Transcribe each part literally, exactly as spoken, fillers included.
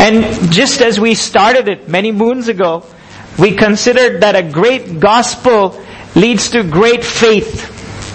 And just as we started it many moons ago, we considered that a great gospel leads to great faith.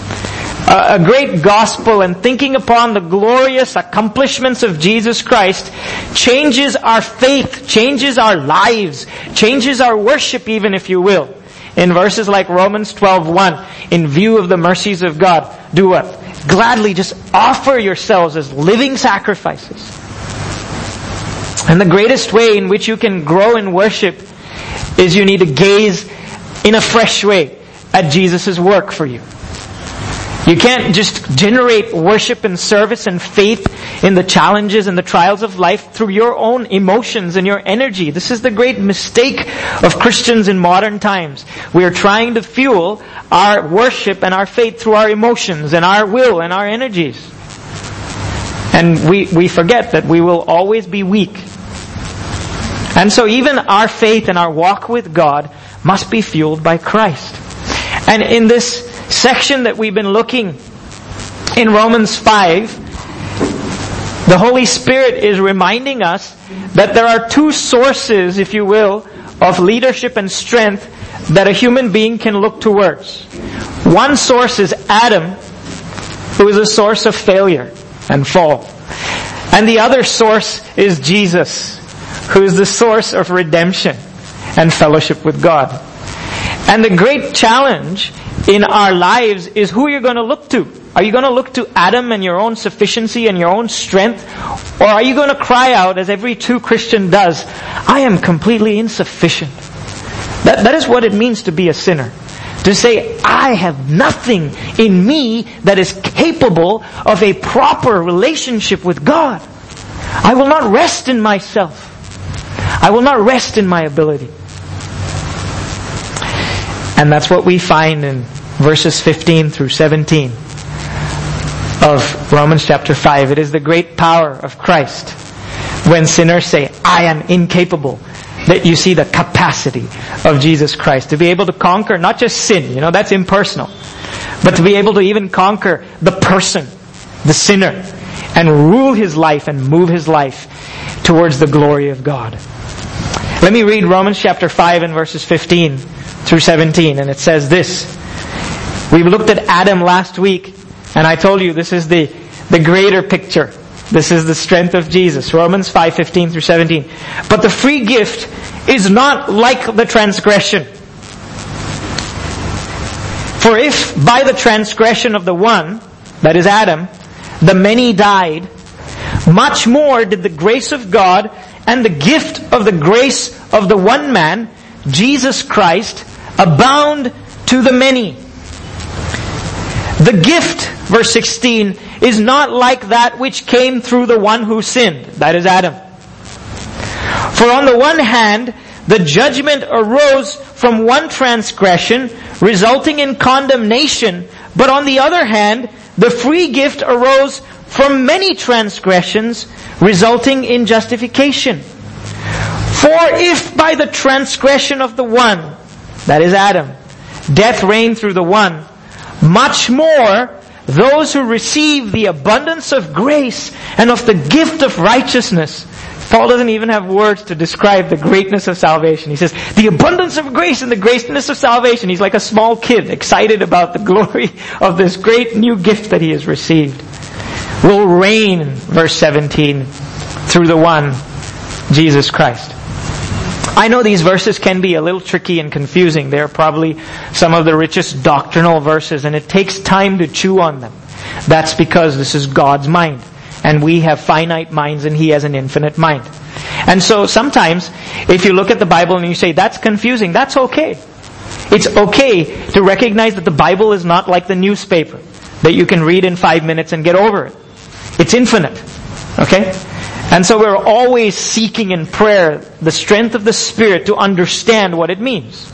A great gospel and thinking upon the glorious accomplishments of Jesus Christ changes our faith, changes our lives, changes our worship even, if you will. In verses like Romans twelve one, in view of the mercies of God, do what? Gladly just offer yourselves as living sacrifices. And the greatest way in which you can grow in worship is you need to gaze in a fresh way at Jesus' work for you. You can't just generate worship and service and faith in the challenges and the trials of life through your own emotions and your energy. This is the great mistake of Christians in modern times. We are trying to fuel our worship and our faith through our emotions and our will and our energies. And we, we forget that we will always be weak. And so even our faith and our walk with God must be fueled by Christ. And in this section that we've been looking in Romans five, the Holy Spirit is reminding us that there are two sources, if you will, of leadership and strength that a human being can look towards. One source is Adam, who is a source of failure and fall. And the other source is Jesus, who is the source of redemption and fellowship with God. And the great challenge in our lives is who you're going to look to. Are you going to look to Adam and your own sufficiency and your own strength? Or are you going to cry out, as every true Christian does, I am completely insufficient. That, that is what it means to be a sinner. To say, I have nothing in me that is capable of a proper relationship with God. I will not rest in myself. I will not rest in my ability. And that's what we find in verses fifteen through seventeen of Romans chapter five. It is the great power of Christ when sinners say, I am incapable, that you see the capacity of Jesus Christ to be able to conquer not just sin, you know, that's impersonal, but to be able to even conquer the person, the sinner, and rule his life and move his life towards the glory of God. Let me read Romans chapter five and verses fifteen through seventeen, and it says this. We looked at Adam last week, and I told you this is the, the greater picture. This is the strength of Jesus. Romans five fifteen through seventeen. But the free gift is not like the transgression. For if by the transgression of the one, that is Adam, the many died, much more did the grace of God and the gift of the grace of the one man, Jesus Christ, abound to the many. The gift, verse sixteen, is not like that which came through the one who sinned, that is Adam. For on the one hand, the judgment arose from one transgression, resulting in condemnation, but on the other hand, the free gift arose from many transgressions, resulting in justification. For if by the transgression of the one, that is Adam, death reigned through the one, much more those who receive the abundance of grace and of the gift of righteousness. Paul doesn't even have words to describe the greatness of salvation. He says, the abundance of grace and the greatness of salvation. He's like a small kid, excited about the glory of this great new gift that he has received. Will reign, verse seventeen, through the one, Jesus Christ. I know these verses can be a little tricky and confusing. They're probably some of the richest doctrinal verses, and it takes time to chew on them. That's because this is God's mind, and we have finite minds and He has an infinite mind. And so sometimes, if you look at the Bible and you say, that's confusing, that's okay. It's okay to recognize that the Bible is not like the newspaper, that you can read in five minutes and get over it. It's infinite. Okay? And so we're always seeking in prayer the strength of the Spirit to understand what it means.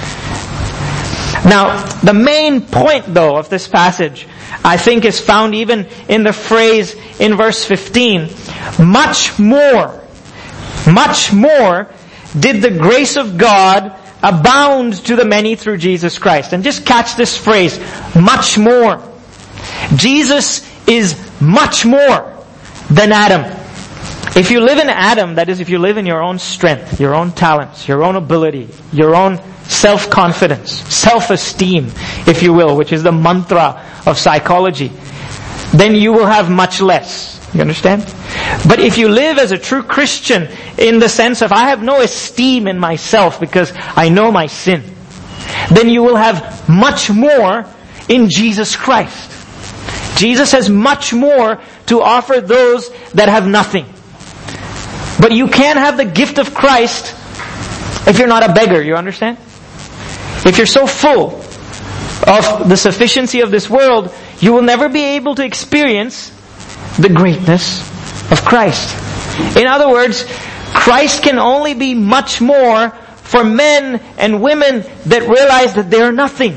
Now, the main point though of this passage, I think, is found even in the phrase in verse fifteen. Much more, much more did the grace of God abound to the many through Jesus Christ. And just catch this phrase, much more. Jesus is much more than Adam. If you live in Adam, that is, if you live in your own strength, your own talents, your own ability, your own self-confidence, self-esteem, if you will, which is the mantra of psychology, then you will have much less. You understand? But if you live as a true Christian in the sense of I have no esteem in myself because I know my sin, then you will have much more in Jesus Christ. Jesus has much more to offer those that have nothing. But you can't have the gift of Christ if you're not a beggar, you understand? If you're so full of the sufficiency of this world, you will never be able to experience the greatness of Christ. In other words, Christ can only be much more for men and women that realize that they are nothing.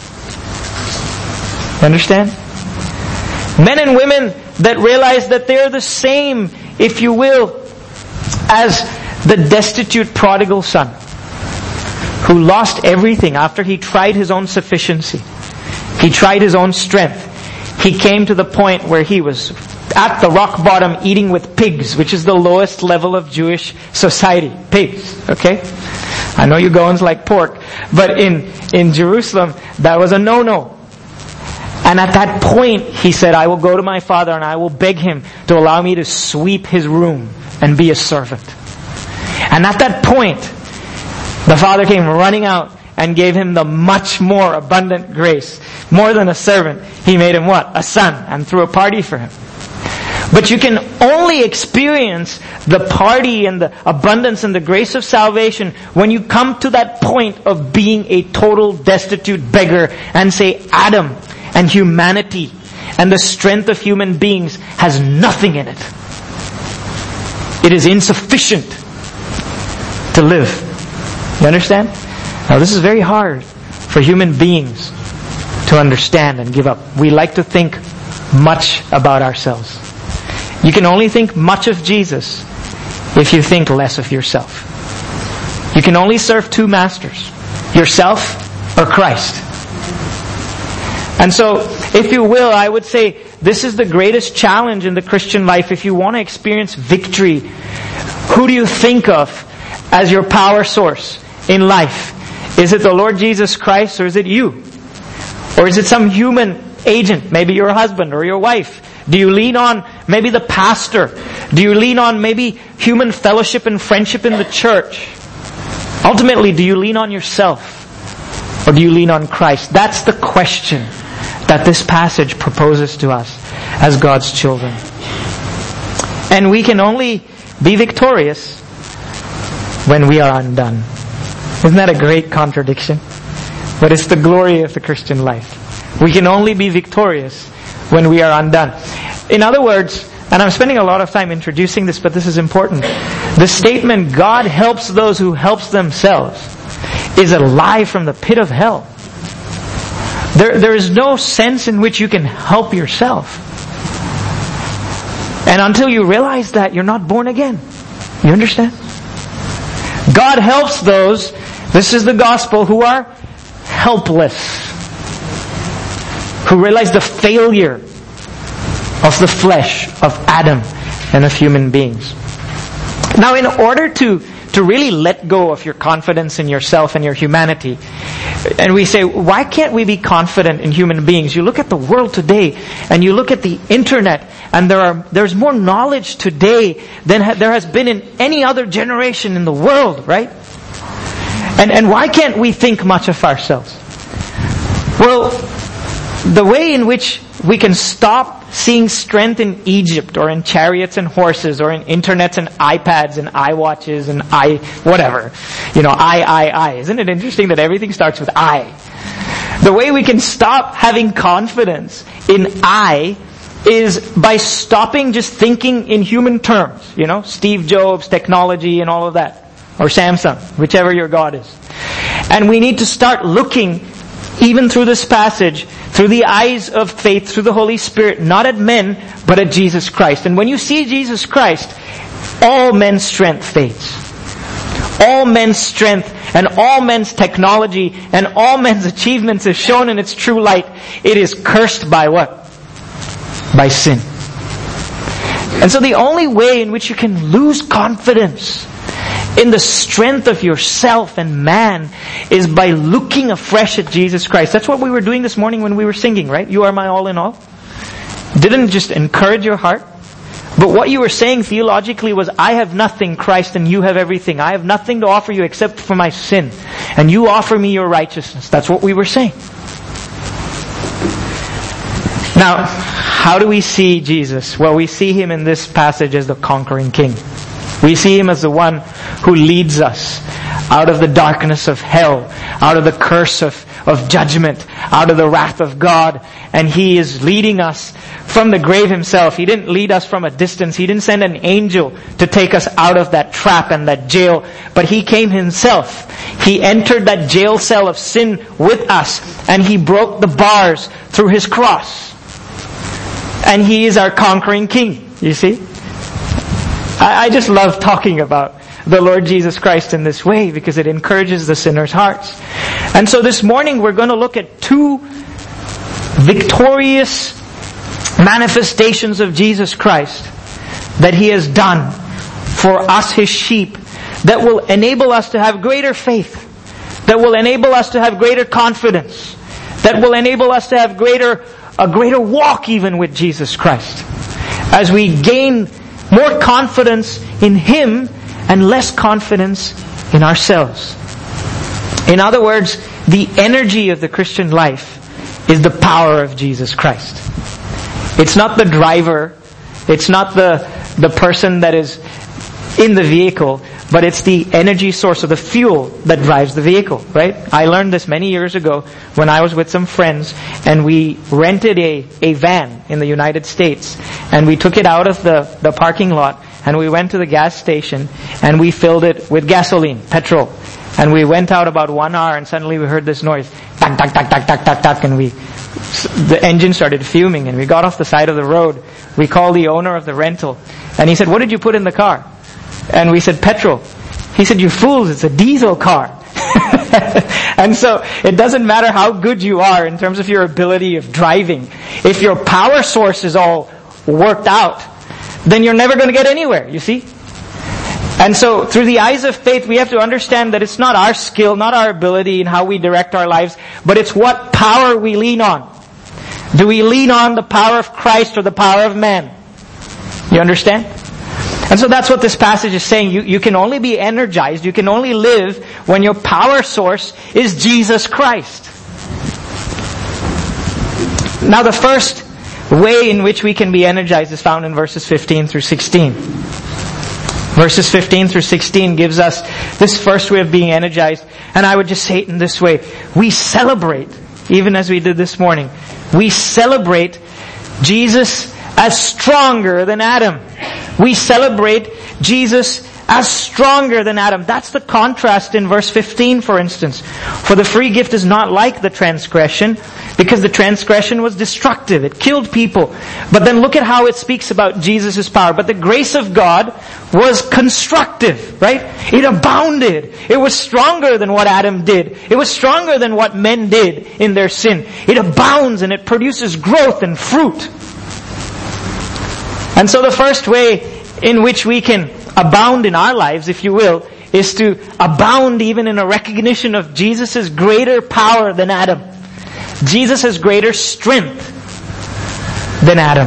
You understand? Men and women that realize that they're the same, if you will, as the destitute prodigal son who lost everything after he tried his own sufficiency. He tried his own strength. He came to the point where he was at the rock bottom eating with pigs, which is the lowest level of Jewish society. Pigs, okay? I know you Goans like pork, but in, in Jerusalem, that was a no-no. And at that point, he said, I will go to my father and I will beg him to allow me to sweep his room and be a servant. And at that point, the father came running out and gave him the much more abundant grace. More than a servant, he made him what? A son, and threw a party for him. But you can only experience the party and the abundance and the grace of salvation when you come to that point of being a total destitute beggar and say Adam and humanity and the strength of human beings has nothing in it. It is insufficient to live. You understand? Now this is very hard for human beings to understand and give up. We like to think much about ourselves. You can only think much of Jesus if you think less of yourself. You can only serve two masters, yourself or Christ. And so, if you will, I would say this is the greatest challenge in the Christian life. If you want to experience victory, who do you think of as your power source in life? Is it the Lord Jesus Christ, or is it you? Or is it some human agent, maybe your husband or your wife? Do you lean on maybe the pastor? Do you lean on maybe human fellowship and friendship in the church? Ultimately, do you lean on yourself? Or do you lean on Christ? That's the question that this passage proposes to us as God's children. And we can only be victorious when we are undone. Isn't that a great contradiction? But it's the glory of the Christian life. We can only be victorious when we are undone. In other words, and I'm spending a lot of time introducing this, but this is important. The statement, God helps those who helps themselves, is a lie from the pit of hell. There, there is no sense in which you can help yourself. And until you realize that, you're not born again. You understand? God helps those, this is the gospel, who are helpless. Who realize the failure of the flesh of Adam and of human beings. Now, in order to, to really let go of your confidence in yourself and your humanity, and we say, why can't we be confident in human beings? You look at the world today, and you look at the internet, and there are there's more knowledge today than ha- there has been in any other generation in the world, right? And and why can't we think much of ourselves? Well, the way in which we can stop seeing strength in Egypt or in chariots and horses or in internets and iPads and iWatches and i whatever. You know, I, I, I. Isn't it interesting that everything starts with I? The way we can stop having confidence in I is by stopping just thinking in human terms. You know, Steve Jobs, technology and all of that. Or Samsung, whichever your God is. And we need to start looking, even through this passage, through the eyes of faith, through the Holy Spirit, not at men, but at Jesus Christ. And when you see Jesus Christ, all men's strength fades. All men's strength and all men's technology and all men's achievements is shown in its true light. It is cursed by what? By sin. And so the only way in which you can lose confidence in the strength of yourself and man is by looking afresh at Jesus Christ. That's what we were doing this morning when we were singing, right? You are my all in all. Didn't just encourage your heart. But what you were saying theologically was, I have nothing, Christ, and you have everything. I have nothing to offer you except for my sin. And you offer me your righteousness. That's what we were saying. Now, how do we see Jesus? Well, we see Him in this passage as the conquering King. We see Him as the one who leads us out of the darkness of hell, out of the curse of, of judgment, out of the wrath of God. And He is leading us from the grave Himself. He didn't lead us from a distance. He didn't send an angel to take us out of that trap and that jail. But He came Himself. He entered that jail cell of sin with us. And He broke the bars through His cross. And He is our conquering King. You see? I, I just love talking about the Lord Jesus Christ in this way because it encourages the sinner's hearts. And so this morning we're going to look at two victorious manifestations of Jesus Christ that He has done for us, His sheep, that will enable us to have greater faith, that will enable us to have greater confidence, that will enable us to have greater a greater walk even with Jesus Christ, as we gain more confidence in Him and less confidence in ourselves. In other words, the energy of the Christian life is the power of Jesus Christ. It's not the driver, it's not the the person that is in the vehicle, but it's the energy source or the fuel that drives the vehicle, right? I learned this many years ago when I was with some friends and we rented a, a van in the United States and we took it out of the, the parking lot and we went to the gas station and we filled it with gasoline, petrol. And we went out about one hour and suddenly we heard this noise, tak, tak, tak, tak, tak, tak, tak, and we, the engine started fuming and we got off the side of the road. We called the owner of the rental and he said, "What did you put in the car?" And we said, "Petrol." He said, "You fools, it's a diesel car." And so, it doesn't matter how good you are in terms of your ability of driving. If your power source is all worked out, then you're never going to get anywhere, you see? And so, through the eyes of faith, we have to understand that it's not our skill, not our ability in how we direct our lives, but it's what power we lean on. Do we lean on the power of Christ or the power of man? You understand? And so that's what this passage is saying. You, you can only be energized, you can only live when your power source is Jesus Christ. Now the first way in which we can be energized is found in verses fifteen through sixteen. Verses fifteen through sixteen gives us this first way of being energized. And I would just say it in this way. We celebrate, even as we did this morning, we celebrate Jesus as stronger than Adam. We celebrate Jesus as stronger than Adam. That's the contrast in verse fifteen, for instance. For the free gift is not like the transgression, because the transgression was destructive. It killed people. But then look at how it speaks about Jesus' power. But the grace of God was constructive, right? It abounded. It was stronger than what Adam did. It was stronger than what men did in their sin. It abounds and it produces growth and fruit. And so the first way in which we can abound in our lives, if you will, is to abound even in a recognition of Jesus' greater power than Adam. Jesus has greater strength than Adam.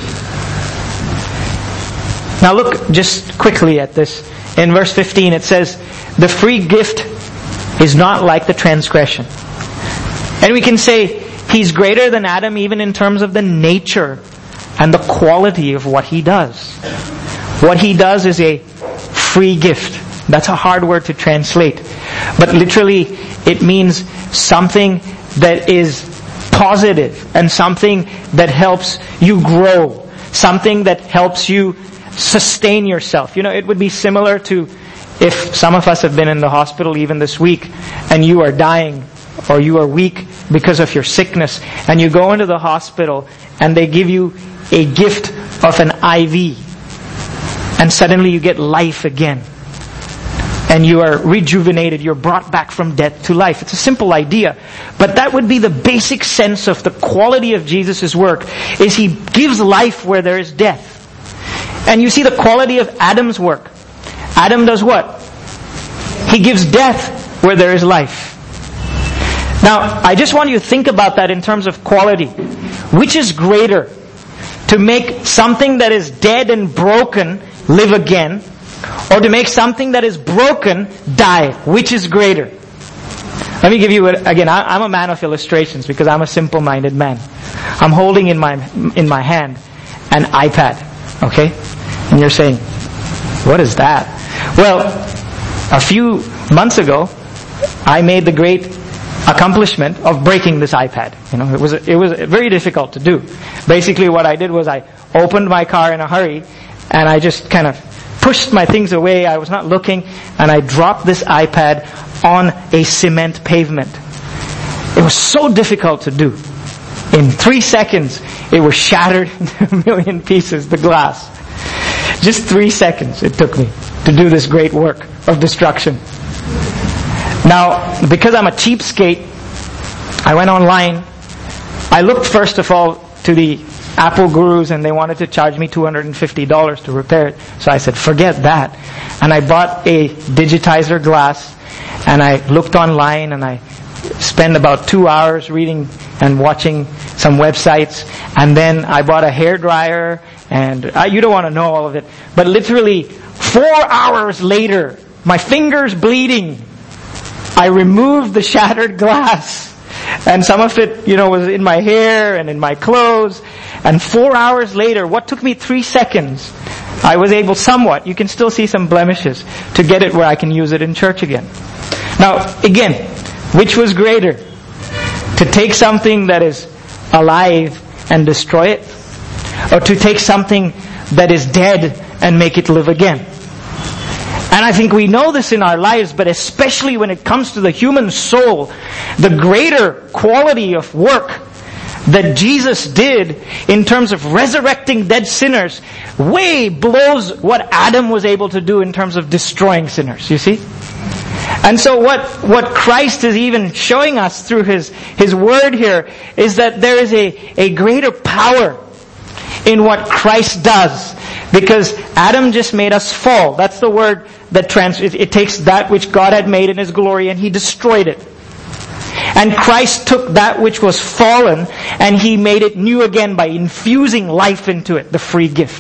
Now look just quickly at this. In verse fifteen it says, the free gift is not like the transgression. And we can say He's greater than Adam even in terms of the nature and the quality of what He does. What He does is a free gift. That's a hard word to translate. But literally, it means something that is positive and something that helps you grow. Something that helps you sustain yourself. You know, it would be similar to if some of us have been in the hospital even this week and you are dying or you are weak because of your sickness and you go into the hospital and they give you a gift of an I V and suddenly you get life again and you are rejuvenated, you're brought back from death to life. It's a simple idea, but that would be the basic sense of the quality of Jesus' work, is He gives life where there is death. And you see the quality of Adam's work. Adam does what? He gives death where there is life. Now, I just want you to think about that in terms of quality. Which is greater? To make something that is dead and broken live again, or to make something that is broken die? Which is greater? Let me give you, a, again, I, I'm a man of illustrations because I'm a simple-minded man. I'm holding in my in my hand an iPad, okay? And you're saying, what is that? Well, a few months ago, I made the great accomplishment of breaking this iPad. You know, it was it was very difficult to do. Basically, what I did was I opened my car in a hurry, and I just kind of pushed my things away. I was not looking, and I dropped this iPad on a cement pavement. It was so difficult to do. In three seconds, it was shattered into a million pieces, the glass. Just three seconds it took me to do this great work of destruction. Now, because I'm a cheapskate, I went online. I looked first of all to the Apple gurus, and they wanted to charge me two hundred fifty dollars to repair it. So I said, forget that. And I bought a digitizer glass, and I looked online, and I spent about two hours reading and watching some websites. And then I bought a hairdryer, and I, you don't want to know all of it. But literally, four hours later, my fingers bleeding, I removed the shattered glass, and some of it, you know, was in my hair and in my clothes. And four hours later, what took me three seconds, I was able somewhat, you can still see some blemishes, to get it where I can use it in church again. Now, again, which was greater? To take something that is alive and destroy it? Or to take something that is dead and make it live again? And I think we know this in our lives, but especially when it comes to the human soul, the greater quality of work that Jesus did in terms of resurrecting dead sinners way blows what Adam was able to do in terms of destroying sinners, you see? And so what, what Christ is even showing us through His, His Word here is that there is a, a greater power in what Christ does. Because Adam just made us fall. That's the word that trans, it, it takes that which God had made in His glory and He destroyed it. And Christ took that which was fallen and He made it new again by infusing life into it, the free gift.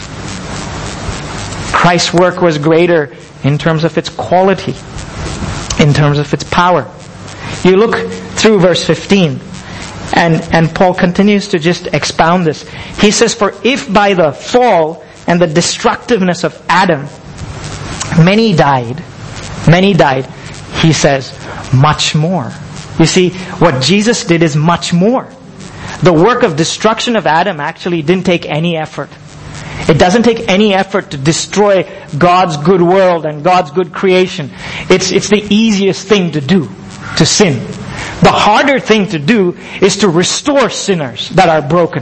Christ's work was greater in terms of its quality, in terms of its power. You look through verse fifteen, and, and Paul continues to just expound this. He says, for if by the fall and the destructiveness of Adam, many died, many died, he says, much more. You see, what Jesus did is much more. The work of destruction of Adam actually didn't take any effort. It doesn't take any effort to destroy God's good world and God's good creation. It's, it's the easiest thing to do, to sin. The harder thing to do is to restore sinners that are broken.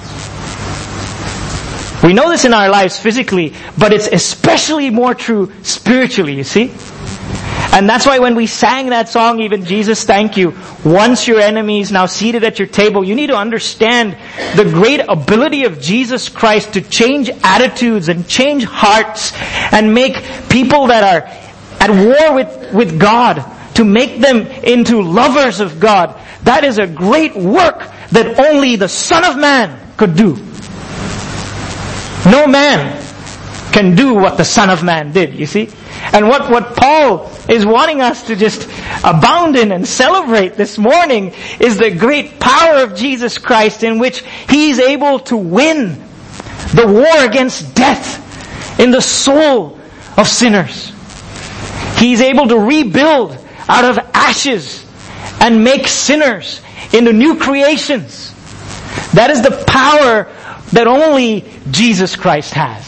We know this in our lives physically, but it's especially more true spiritually, you see? And that's why when we sang that song, even Jesus, thank you, once your enemies, now seated at your table, you need to understand the great ability of Jesus Christ to change attitudes and change hearts and make people that are at war with, with God, to make them into lovers of God. That is a great work that only the Son of Man could do. No man can do what the Son of Man did, you see? And what, what Paul is wanting us to just abound in and celebrate this morning is the great power of Jesus Christ, in which He's able to win the war against death in the soul of sinners. He's able to rebuild out of ashes and make sinners into new creations. That is the power that only Jesus Christ has.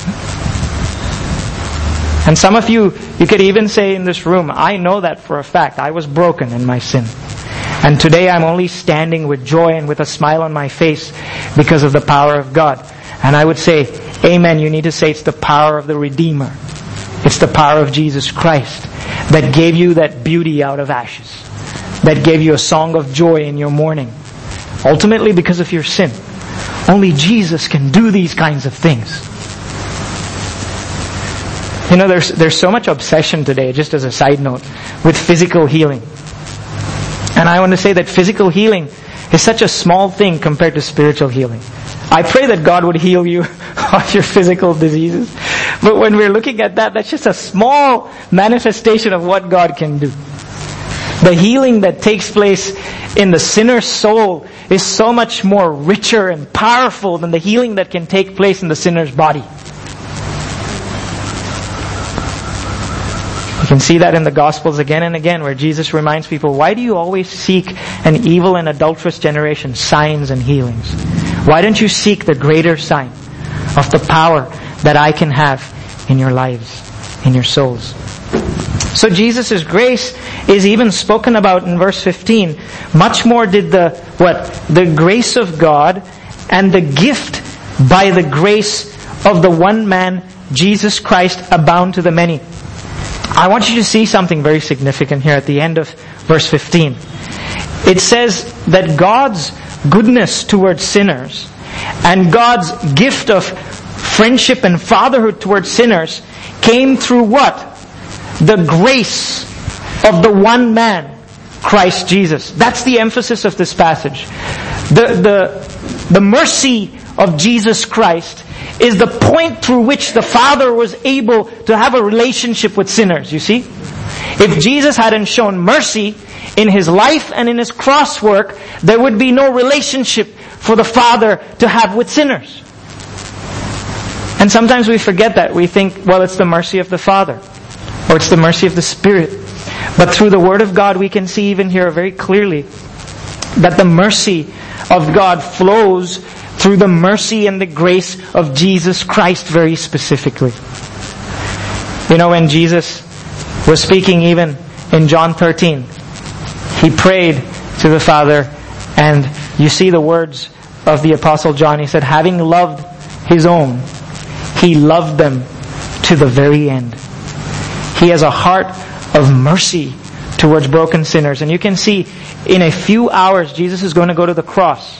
And some of you, you could even say in this room, I know that for a fact. I was broken in my sin. And today I'm only standing with joy and with a smile on my face because of the power of God. And I would say, amen, you need to say it's the power of the Redeemer. It's the power of Jesus Christ that gave you that beauty out of ashes. That gave you a song of joy in your mourning. Ultimately because of your sin. Only Jesus can do these kinds of things. You know, there's there's so much obsession today, just as a side note, with physical healing. And I want to say that physical healing is such a small thing compared to spiritual healing. I pray that God would heal you of your physical diseases. But when we're looking at that, that's just a small manifestation of what God can do. The healing that takes place in the sinner's soul is so much more richer and powerful than the healing that can take place in the sinner's body. You can see that in the Gospels again and again, where Jesus reminds people, why do you always seek an evil and adulterous generation, signs and healings? Why don't you seek the greater sign of the power that I can have in your lives, in your souls? So Jesus' grace is even spoken about in verse fifteen. Much more did the, what? The grace of God and the gift by the grace of the one man, Jesus Christ, abound to the many. I want you to see something very significant here at the end of verse fifteen. It says that God's goodness towards sinners and God's gift of friendship and fatherhood towards sinners came through what? The grace of the one man, Christ Jesus. That's the emphasis of this passage. The, the, the mercy of Jesus Christ is the point through which the Father was able to have a relationship with sinners, you see? If Jesus hadn't shown mercy in His life and in His cross work, there would be no relationship for the Father to have with sinners. And sometimes we forget that. We think, well, it's the mercy of the Father, or it's the mercy of the Spirit. But through the Word of God, we can see even here very clearly that the mercy of God flows through the mercy and the grace of Jesus Christ very specifically. You know, when Jesus was speaking even in John thirteen, He prayed to the Father, and you see the words of the Apostle John. He said, having loved His own, He loved them to the very end. He has a heart of mercy towards broken sinners. And you can see in a few hours, Jesus is going to go to the cross.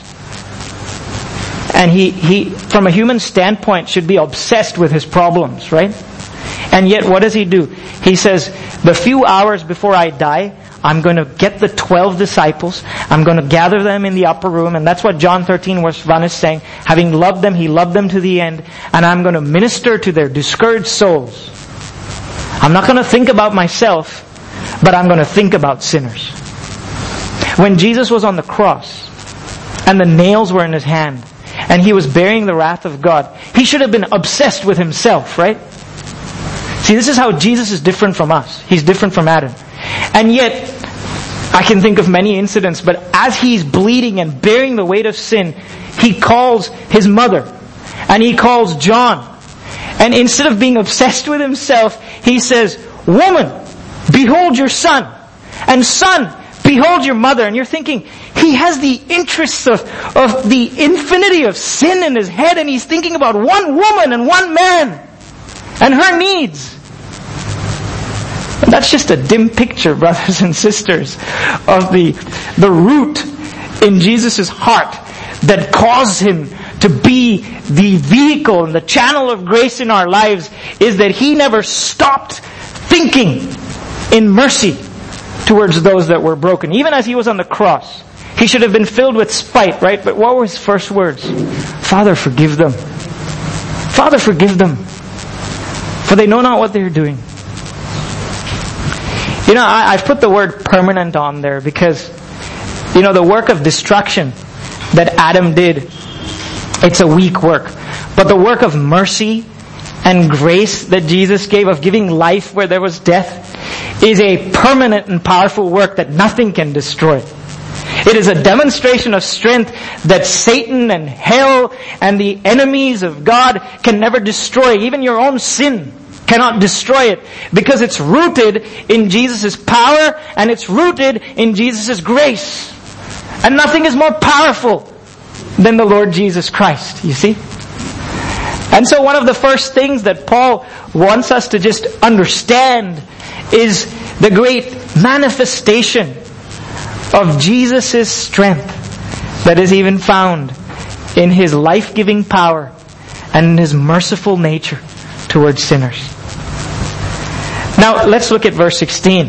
And he, he, from a human standpoint, should be obsessed with his problems, right? And yet, what does He do? He says, the few hours before I die, I'm going to get the twelve disciples. I'm going to gather them in the upper room. And that's what John thirteen verse one is saying. Having loved them, He loved them to the end. And I'm going to minister to their discouraged souls. I'm not going to think about myself, but I'm going to think about sinners. When Jesus was on the cross, and the nails were in His hand, and He was bearing the wrath of God, He should have been obsessed with Himself, right? See, this is how Jesus is different from us. He's different from Adam. And yet, I can think of many incidents, but as He's bleeding and bearing the weight of sin, He calls His mother, and He calls John. And instead of being obsessed with Himself, He says, woman, behold your son. And son, behold your mother. And you're thinking, He has the interests of, of the infinity of sin in His head, and He's thinking about one woman and one man and her needs. And that's just a dim picture, brothers and sisters, of the, the root in Jesus' heart that caused Him to be the vehicle and the channel of grace in our lives, is that He never stopped thinking in mercy towards those that were broken. Even as He was on the cross, He should have been filled with spite, right? But what were His first words? Father, forgive them. Father, forgive them. For they know not what they're doing. You know, I, I've put the word permanent on there because, you know, the work of destruction that Adam did, it's a weak work. But the work of mercy and grace that Jesus gave, of giving life where there was death, is a permanent and powerful work that nothing can destroy. It is a demonstration of strength that Satan and hell and the enemies of God can never destroy. Even your own sin cannot destroy it, because it's rooted in Jesus' power and it's rooted in Jesus' grace. And nothing is more powerful than the Lord Jesus Christ, you see? And so one of the first things that Paul wants us to just understand is the great manifestation of Jesus' strength that is even found in His life-giving power and in His merciful nature towards sinners. Now, let's look at verse sixteen.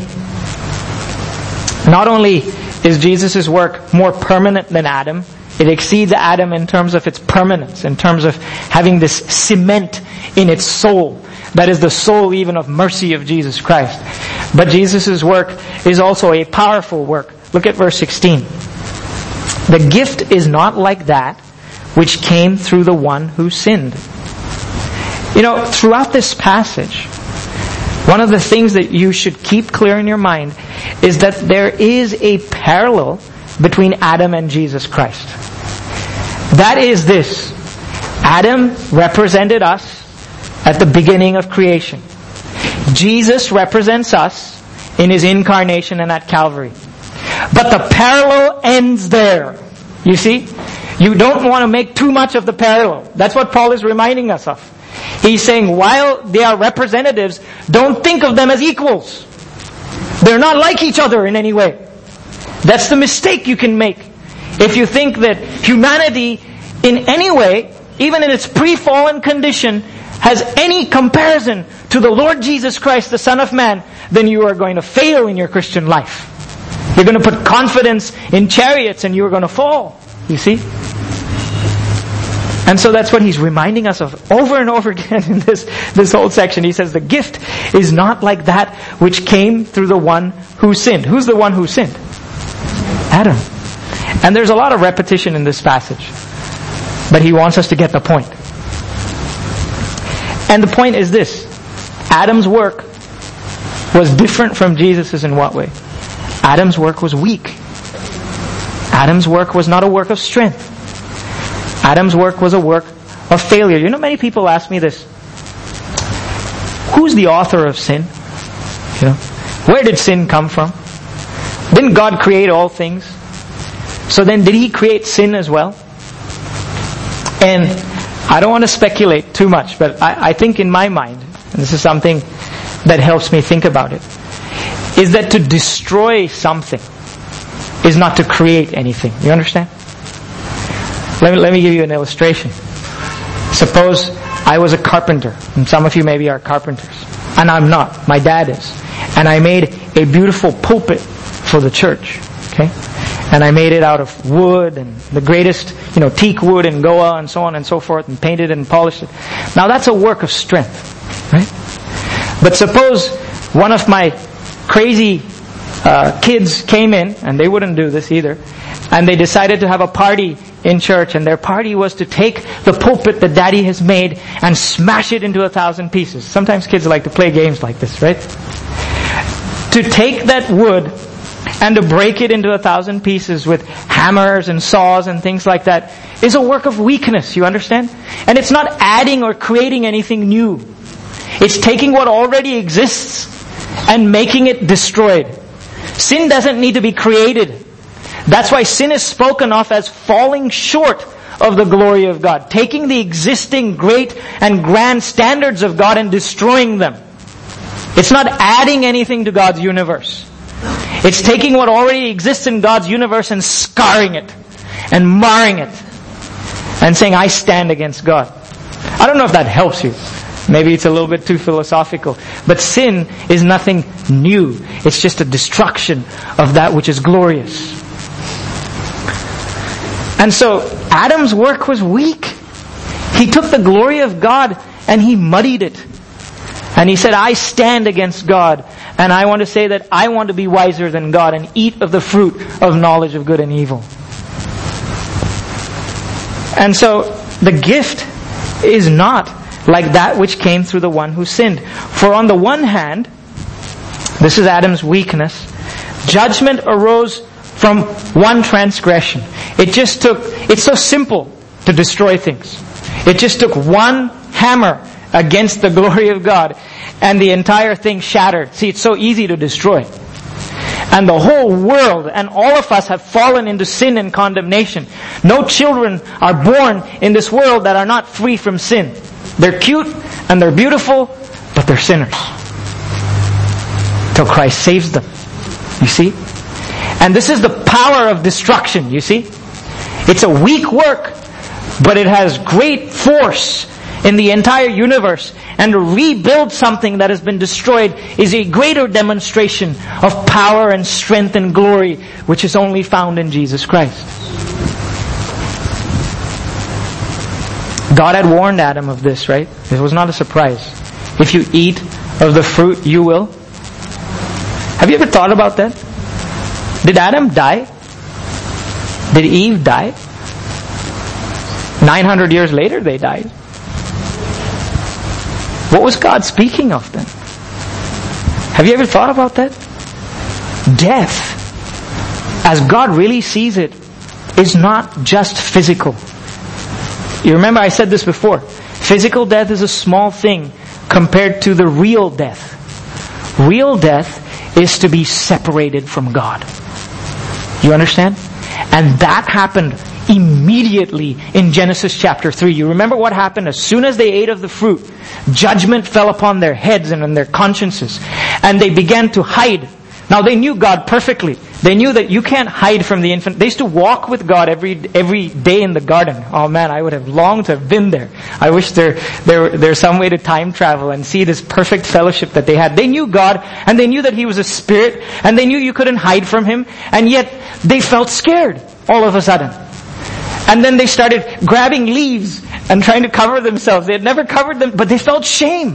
Not only is Jesus' work more permanent than Adam, it exceeds Adam in terms of its permanence, in terms of having this cement in its soul. That is the soul even of mercy of Jesus Christ. But Jesus' work is also a powerful work. Look at verse sixteen. The gift is not like that which came through the one who sinned. You know, throughout this passage, one of the things that you should keep clear in your mind is that there is a parallel between Adam and Jesus Christ. That is this. Adam represented us at the beginning of creation. Jesus represents us in His incarnation and at Calvary. But the parallel ends there. You see? You don't want to make too much of the parallel. That's what Paul is reminding us of. He's saying, while they are representatives, don't think of them as equals. They're not like each other in any way. That's the mistake you can make. If you think that humanity in any way, even in its pre-fallen condition, has any comparison to the Lord Jesus Christ, the Son of Man, then you are going to fail in your Christian life. You're going to put confidence in chariots and you're going to fall. You see? And so that's what he's reminding us of over and over again in this, this whole section. He says the gift is not like that which came through the one who sinned. Who's the one who sinned? Adam. And there's a lot of repetition in this passage. But he wants us to get the point. And the point is this. Adam's work was different from Jesus's in what way? Adam's work was weak. Adam's work was not a work of strength. Adam's work was a work of failure. You know, many people ask me this. Who's the author of sin? You know, where did sin come from? Didn't God create all things? So then did He create sin as well? And I don't want to speculate too much, but I, I think in my mind, and this is something that helps me think about it, is that to destroy something is not to create anything. You understand? Let me, let me give you an illustration. Suppose I was a carpenter, and some of you maybe are carpenters, and I'm not. My dad is. And I made a beautiful pulpit for the church. Okay? And I made it out of wood and the greatest, you know, teak wood and Goa and so on and so forth, and painted it and polished it. Now that's a work of strength, right? But suppose one of my crazy uh, kids came in, and they wouldn't do this either, and they decided to have a party in church, and their party was to take the pulpit that Daddy has made and smash it into a thousand pieces. Sometimes kids like to play games like this, right? To take that wood and to break it into a thousand pieces with hammers and saws and things like that is a work of weakness, you understand? And it's not adding or creating anything new. It's taking what already exists and making it destroyed. Sin doesn't need to be created. That's why sin is spoken of as falling short of the glory of God. Taking the existing great and grand standards of God and destroying them. It's not adding anything to God's universe. It's taking what already exists in God's universe and scarring it. And marring it. And saying, I stand against God. I don't know if that helps you. Maybe it's a little bit too philosophical. But sin is nothing new. It's just a destruction of that which is glorious. And so, Adam's work was weak. He took the glory of God and he muddied it. And he said, I stand against God. And I want to say that I want to be wiser than God and eat of the fruit of knowledge of good and evil. And so, the gift is not like that which came through the one who sinned. For on the one hand, this is Adam's weakness, judgment arose from one transgression. It just took, it's so simple to destroy things. It just took one hammer against the glory of God and the entire thing shattered. See, it's so easy to destroy. And the whole world and all of us have fallen into sin and condemnation. No children are born in this world that are not free from sin. They're cute and they're beautiful, but they're sinners. Till Christ saves them. You see? And this is the power of destruction, you see? It's a weak work, but it has great force in the entire universe and to rebuild something that has been destroyed is a greater demonstration of power and strength and glory, which is only found in Jesus Christ. God had warned Adam of this, right? It was not a surprise. If you eat of the fruit, you will. Have you ever thought about that? Did Adam die? Did Eve die? nine hundred years later they died. What was God speaking of then? Have you ever thought about that? Death, as God really sees it, is not just physical. You remember I said this before. Physical death is a small thing compared to the real death. Real death is to be separated from God. You understand? And that happened immediately in Genesis chapter three. You remember what happened? As soon as they ate of the fruit, judgment fell upon their heads and on their consciences. And they began to hide. Now they knew God perfectly. They knew that you can't hide from the infant. They used to walk with God every every day in the garden. Oh man, I would have longed to have been there. I wish there there there's some way to time travel and see this perfect fellowship that they had. They knew God, and they knew that He was a spirit, and they knew you couldn't hide from Him, and yet they felt scared all of a sudden. And then they started grabbing leaves and trying to cover themselves. They had never covered them, but they felt shame.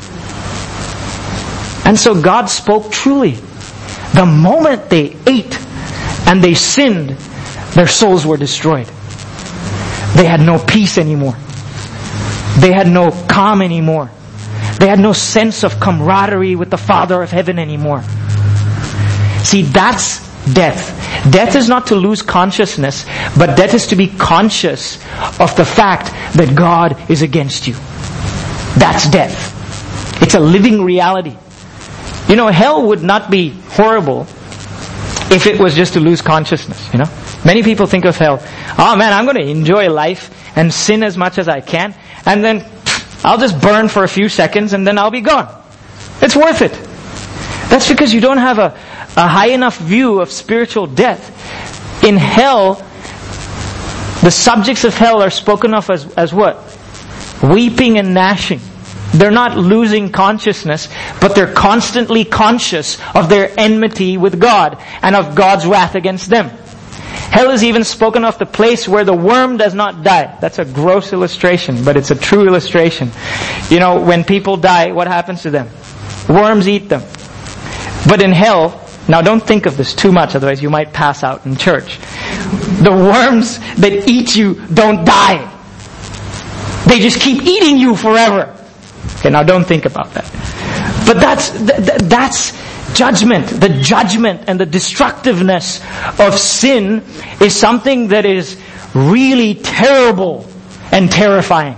And so God spoke truly. The moment they ate and they sinned, their souls were destroyed. They had no peace anymore. They had no calm anymore. They had no sense of camaraderie with the Father of heaven anymore. See, that's death. Death is not to lose consciousness, but death is to be conscious of the fact that God is against you. That's death. It's a living reality. You know, hell would not be horrible if it was just to lose consciousness, you know. Many people think of hell, oh man, I'm going to enjoy life and sin as much as I can, and then I'll just burn for a few seconds and then I'll be gone. It's worth it. That's because you don't have a, a high enough view of spiritual death. In hell, the subjects of hell are spoken of as, as what? Weeping and gnashing. They're not losing consciousness, but they're constantly conscious of their enmity with God and of God's wrath against them. Hell is even spoken of the place where the worm does not die. That's a gross illustration, but it's a true illustration. You know, when people die, what happens to them? Worms eat them. But in hell, now don't think of this too much, otherwise you might pass out in church. The worms that eat you don't die. They just keep eating you forever. Okay, now don't think about that. But that's th- that's judgment. The judgment and the destructiveness of sin is something that is really terrible and terrifying.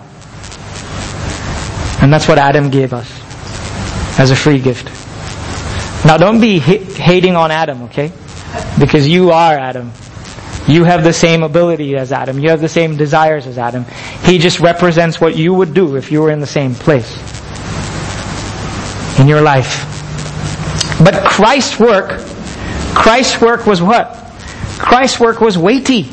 And that's what Adam gave us as a free gift. Now don't be ha- hating on Adam, okay? Because you are Adam. You have the same ability as Adam. You have the same desires as Adam. He just represents what you would do if you were in the same place in your life. But Christ's work, Christ's work was what? Christ's work was weighty.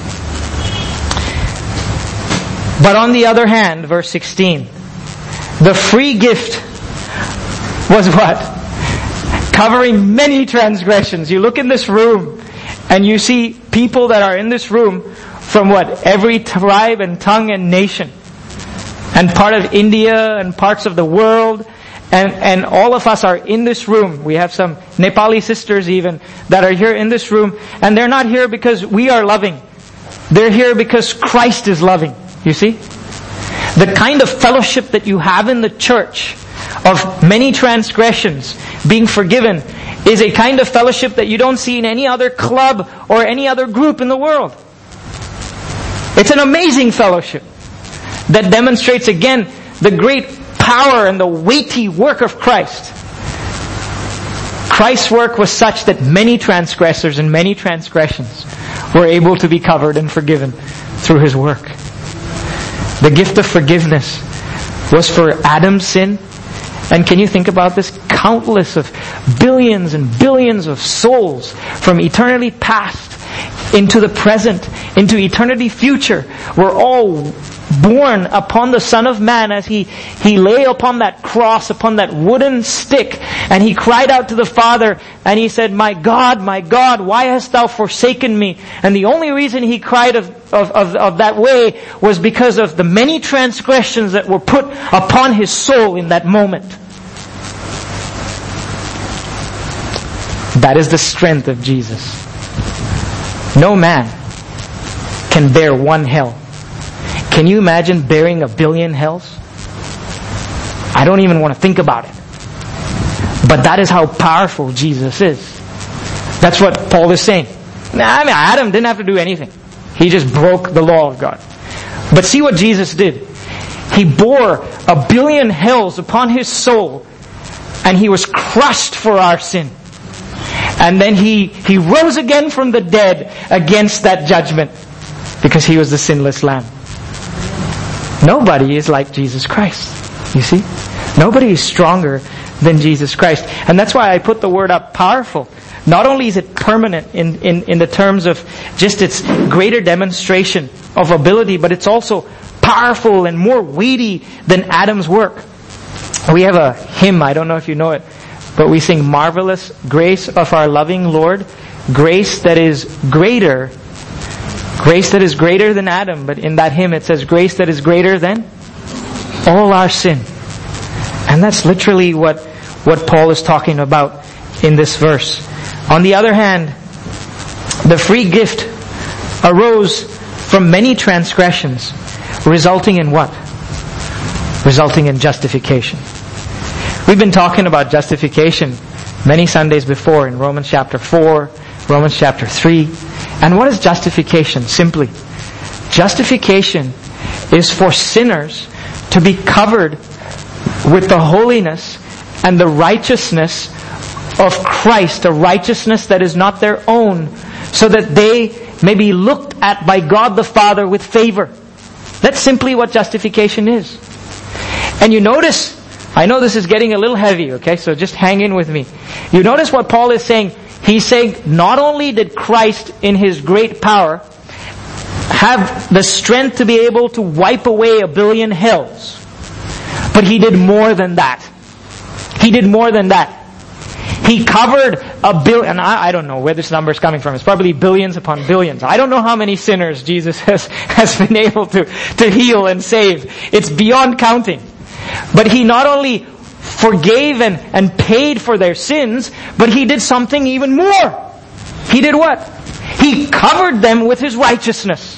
But on the other hand, verse sixteen, the free gift was what? Covering many transgressions. You look in this room and you see people that are in this room from what? Every tribe and tongue and nation. And part of India and parts of the world. And, and all of us are in this room. We have some Nepali sisters even that are here in this room. And they're not here because we are loving. They're here because Christ is loving. You see? The kind of fellowship that you have in the church of many transgressions being forgiven is a kind of fellowship that you don't see in any other club or any other group in the world. It's an amazing fellowship that demonstrates again the great power and the weighty work of Christ. Christ's work was such that many transgressors and many transgressions were able to be covered and forgiven through His work. The gift of forgiveness was for Adam's sin. And can you think about this? Countless of billions and billions of souls from eternity past into the present, into eternity future, were all borne upon the Son of Man as he, he lay upon that cross, upon that wooden stick, and he cried out to the Father, and he said, "My God, my God, why hast thou forsaken me?" And the only reason he cried of, of, of, of that way was because of the many transgressions that were put upon his soul in that moment. That is the strength of Jesus. No man can bear one hell. Can you imagine bearing a billion hells? I don't even want to think about it. But that is how powerful Jesus is. That's what Paul is saying. Nah, I mean, Adam didn't have to do anything. He just broke the law of God. But see what Jesus did. He bore a billion hells upon his soul, and he was crushed for our sin. And then he, he rose again from the dead against that judgment, because he was the sinless lamb. Nobody is like Jesus Christ. You see? Nobody is stronger than Jesus Christ. And that's why I put the word up, powerful. Not only is it permanent in, in, in the terms of just its greater demonstration of ability, but it's also powerful and more weighty than Adam's work. We have a hymn, I don't know if you know it, but we sing, "Marvelous grace of our loving Lord, grace that is greater, grace that is greater than Adam." But in that hymn it says, "Grace that is greater than all our sin." And that's literally what, what Paul is talking about in this verse. On the other hand, the free gift arose from many transgressions, resulting in what? Resulting in justification. We've been talking about justification many Sundays before in Romans chapter four, Romans chapter three. And what is justification? Simply, justification is for sinners to be covered with the holiness and the righteousness of Christ, a righteousness that is not their own, so that they may be looked at by God the Father with favor. That's simply what justification is. And you notice, I know this is getting a little heavy, okay, so just hang in with me. You notice what Paul is saying. He's saying not only did Christ in His great power have the strength to be able to wipe away a billion hells, but He did more than that. He did more than that. He covered a billion, and I, I don't know where this number is coming from. It's probably billions upon billions. I don't know how many sinners Jesus has, has been able to, to heal and save. It's beyond counting. But He not only forgave and, and paid for their sins, but He did something even more. He did what? He covered them with His righteousness.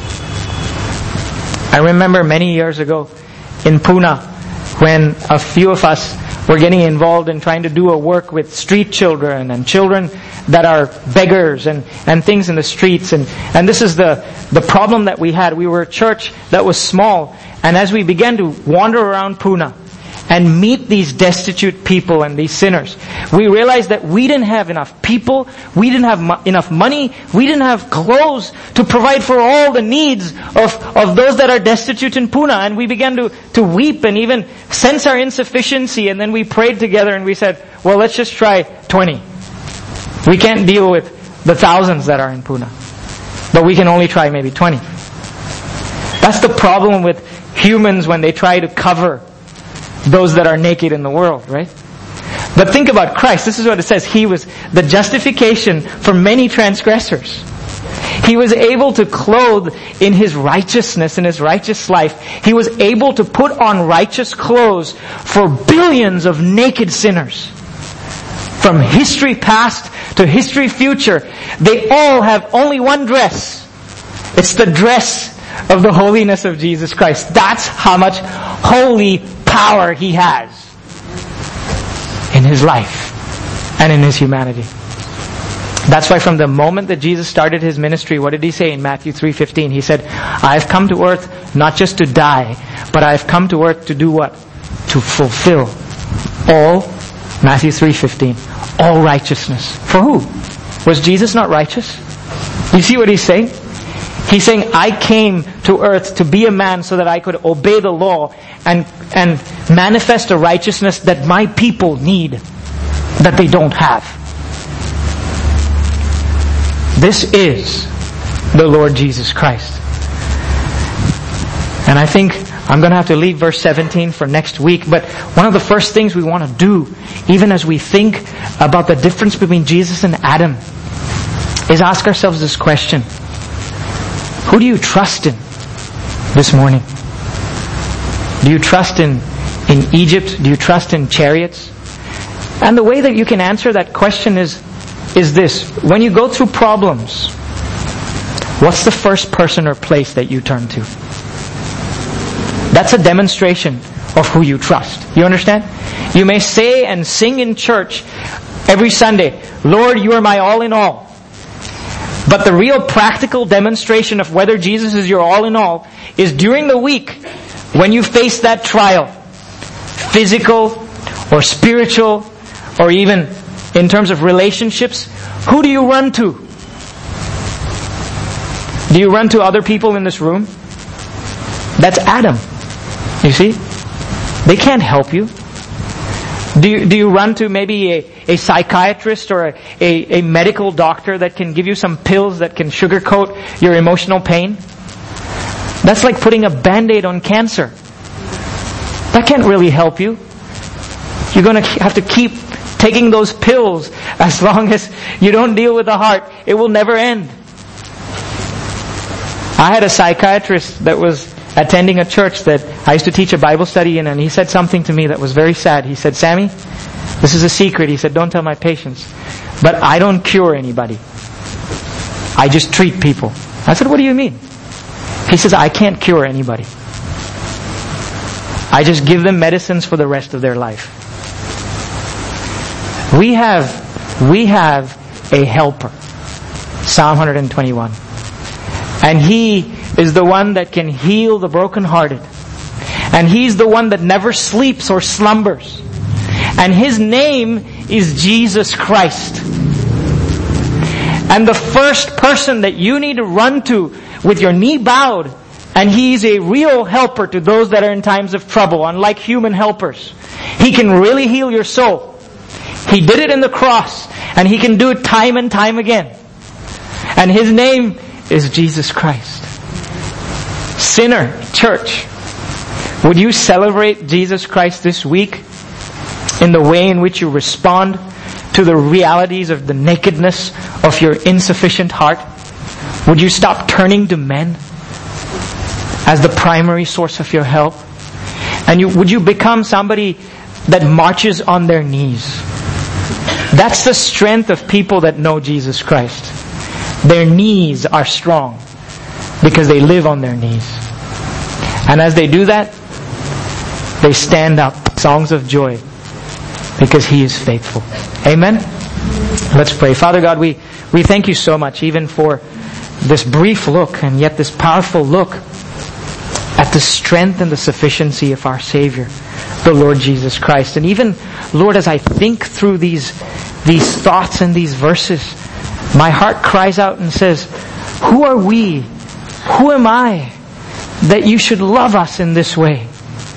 I remember many years ago in Pune when a few of us were getting involved in trying to do a work with street children and children that are beggars and, and things in the streets. And, and this is the, the problem that we had. We were a church that was small. And as we began to wander around Pune and meet these destitute people and these sinners, we realized that we didn't have enough people, we didn't have mo- enough money, we didn't have clothes to provide for all the needs of, of those that are destitute in Pune. And we began to, to weep and even sense our insufficiency. And then we prayed together and we said, well, let's just try twenty. We can't deal with the thousands that are in Pune, but we can only try maybe twenty. That's the problem with humans when they try to cover those that are naked in the world, right? But think about Christ. This is what it says. He was the justification for many transgressors. He was able to clothe in His righteousness, in His righteous life. He was able to put on righteous clothes for billions of naked sinners. From history past to history future, they all have only one dress. It's the dress of the holiness of Jesus Christ. That's how much holy power He has in His life and in His humanity. That's why from the moment that Jesus started His ministry, what did He say in Matthew three fifteen? He said, I have come to earth not just to die, but I have come to earth to do what? To fulfill all, Matthew three fifteen, all righteousness. For who? Was Jesus not righteous? You see what He's saying? He's saying, I came to earth to be a man so that I could obey the law and, and manifest a righteousness that my people need, that they don't have. This is the Lord Jesus Christ. And I think I'm going to have to leave verse seventeen for next week. But one of the first things we want to do, even as we think about the difference between Jesus and Adam, is ask ourselves this question. Who do you trust in this morning? Do you trust in, in Egypt? Do you trust in chariots? And the way that you can answer that question is, is this. When you go through problems, what's the first person or place that you turn to? That's a demonstration of who you trust. You understand? You may say and sing in church every Sunday, Lord, you are my all in all. But the real practical demonstration of whether Jesus is your all in all is during the week when you face that trial, physical or spiritual or even in terms of relationships, who do you run to? Do you run to other people in this room? That's Adam. You see? They can't help you. Do you, do you run to maybe a, a psychiatrist or a, a, a medical doctor that can give you some pills that can sugarcoat your emotional pain? That's like putting a Band-Aid on cancer. That can't really help you. You're going to have to keep taking those pills as long as you don't deal with the heart. It will never end. I had a psychiatrist that was attending a church that I used to teach a Bible study in, and he said something to me that was very sad. He said, Sammy, this is a secret. He said, don't tell my patients, but I don't cure anybody. I just treat people. I said, what do you mean? He says, I can't cure anybody. I just give them medicines for the rest of their life. We have, we have a helper. Psalm one twenty-one. And He is the one that can heal the brokenhearted. And He's the one that never sleeps or slumbers. And His name is Jesus Christ. And the first person that you need to run to with your knee bowed, and He's a real helper to those that are in times of trouble, unlike human helpers. He can really heal your soul. He did it in the cross, and He can do it time and time again. And His name is Jesus Christ. Sinner, church, would you celebrate Jesus Christ this week in the way in which you respond to the realities of the nakedness of your insufficient heart? Would you stop turning to men as the primary source of your help? And you, would you become somebody that marches on their knees? That's the strength of people that know Jesus Christ. Their knees are strong because they live on their knees. And as they do that, they stand up, songs of joy, because He is faithful. Amen? Let's pray. Father God, we, we thank You so much even for this brief look and yet this powerful look at the strength and the sufficiency of our Savior, the Lord Jesus Christ. And even, Lord, as I think through these, these thoughts and these verses, my heart cries out and says, who are we? Who am I that You should love us in this way?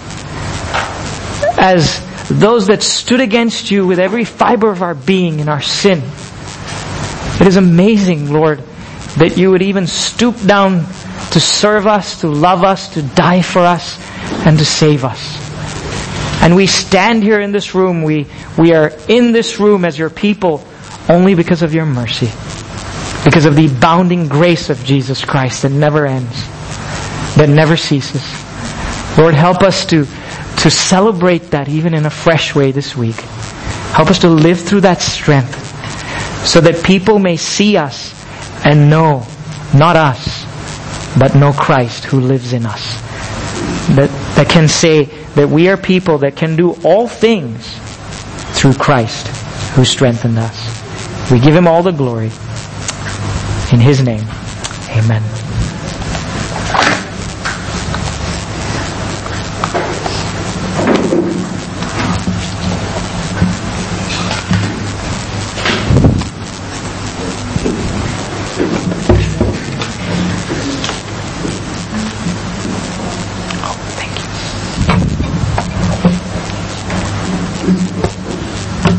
As those that stood against You with every fiber of our being in our sin. It is amazing, Lord, that You would even stoop down to serve us, to love us, to die for us, and to save us. And we stand here in this room, we, we are in this room as Your people only because of Your mercy. Because of the abounding grace of Jesus Christ that never ends, that never ceases. Lord, help us to, to celebrate that even in a fresh way this week. Help us to live through that strength so that people may see us and know, not us, but know Christ who lives in us. That, that can say that we are people that can do all things through Christ who strengthened us. We give Him all the glory. In His name, amen.